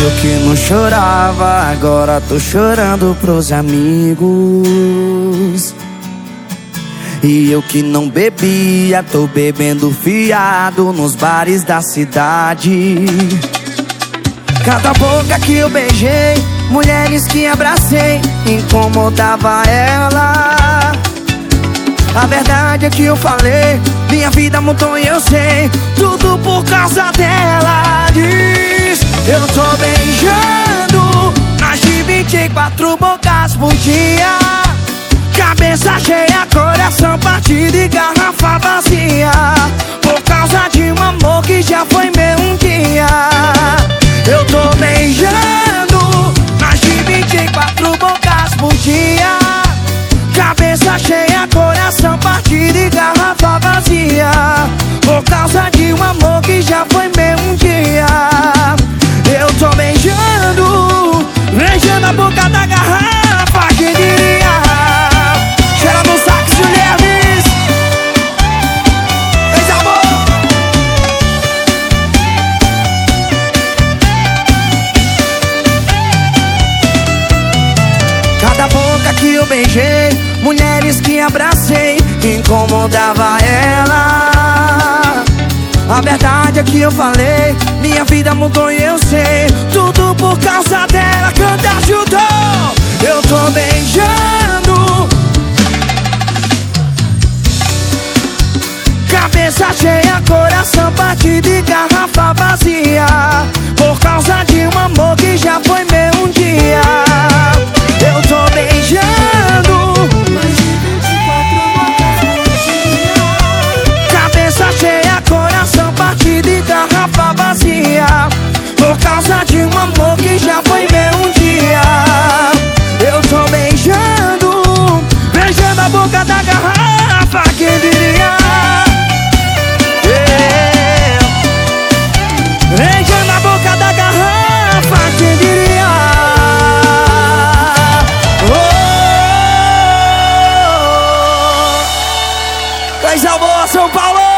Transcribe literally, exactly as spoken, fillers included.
eu que não chorava, agora tô chorando pros amigos. E eu que não bebia, tô bebendo fiado nos bares da cidade. Cada boca que eu beijei, mulheres que abracei, incomodava ela. A verdade é que eu falei, minha vida mudou e eu sei, tudo por causa dela. Diz, eu tô beijando mais de vinte e quatro bocas por dia. Cabeça cheia, coração partido e garrafa vazia, por causa de um amor que já foi meu um dia. Eu tô beijando mais de vinte e quatro bocas por dia. Cabeça cheia, coração partido e garrafa vazia, por causa de um amor que já foi meu um dia. Eu tô beijando, beijando a boca da garrafa, quem diria? Cheira no sax, Julianes. Fez amor. Cada boca que eu beijei, mulheres que abracei, incomodava ela. A verdade é que eu falei, minha vida mudou e eu sei, tudo por causa dela. Canta junto. Eu tô beijando, cabeça cheia, coração partido e garrafa vazia, por causa de um amor que já foi meu um dia. Eu tô beijando mais de vinte e quatro cabeça cheia, coração partido e garrafa vazia, por causa de um amor que já foi meu um dia. Eu tô beijando, beijando a boca da garrafa, quem diria? Yeah. Beijando a boca da garrafa, quem diria? Oh, coisa boa, São Paulo!